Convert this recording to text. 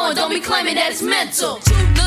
on, don't be claiming that it's mental. Too